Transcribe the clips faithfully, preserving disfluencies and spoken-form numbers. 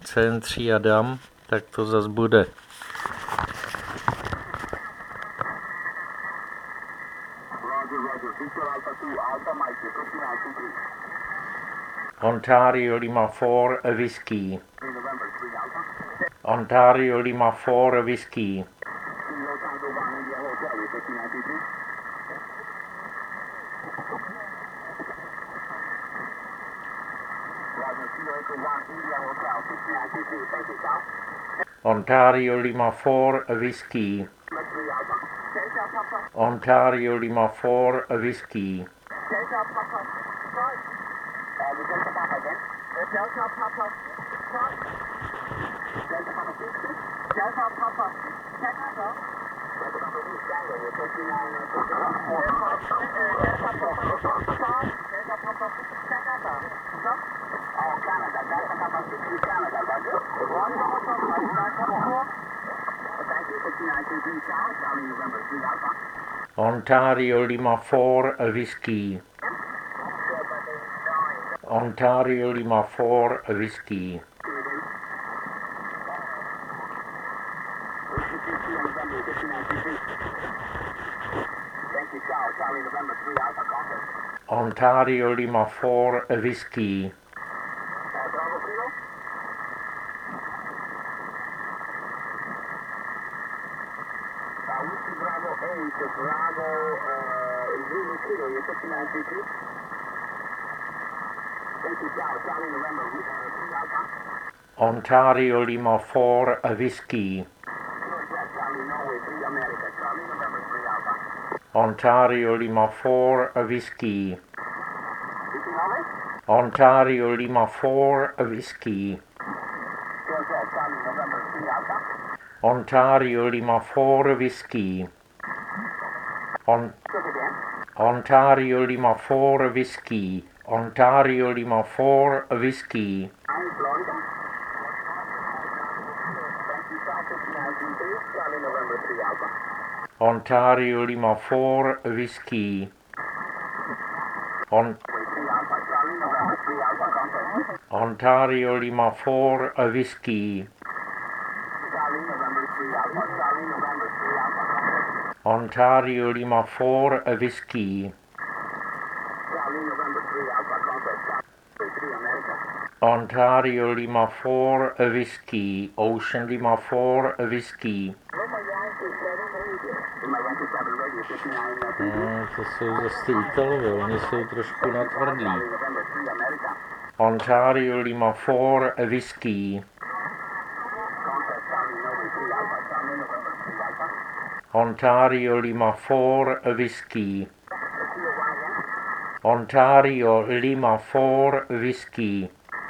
C N tři Adam, tak to zas bude. Ontario Lima four Whiskey. Ontario Lima four Whiskey. Ontario Lima four Whiskey. Ontario Lima four Whiskey. Ontario Lima four Whiskey. Ontario Lima four Whiskey. Ontario Lima four Whiskey. Ontario Lima four Whiskey. Ontario Lima four Whiskey. Ontario Lima four Whiskey. Ontario Lima four Whiskey. On Ontario Lima four Whiskey. Ontario Lima four Whiskey. Ontario Lima four Whiskey. On Ontario Lima four Whiskey. Ontario Lima four Whiskey. Ontario Lima four Whiskey. Ocean Lima four Whiskey. No, to jsou zase Italové, oni jsou trošku natvrdlí. Ontario Lima four Whiskey. Ontario Lima four Whiskey. Ontario Lima four Whiskey.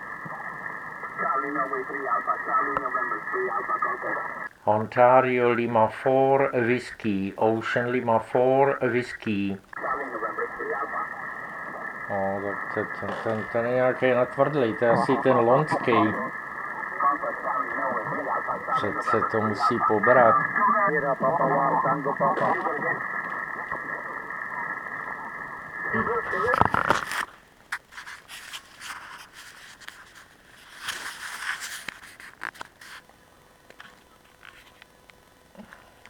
Ontario Lima four Whiskey. Ocean Lima four Whiskey. No, tak ten, ten, ten, ten je nějaký natvrdlej, to je asi ten loňský. Přece to musí pobrat. Hm.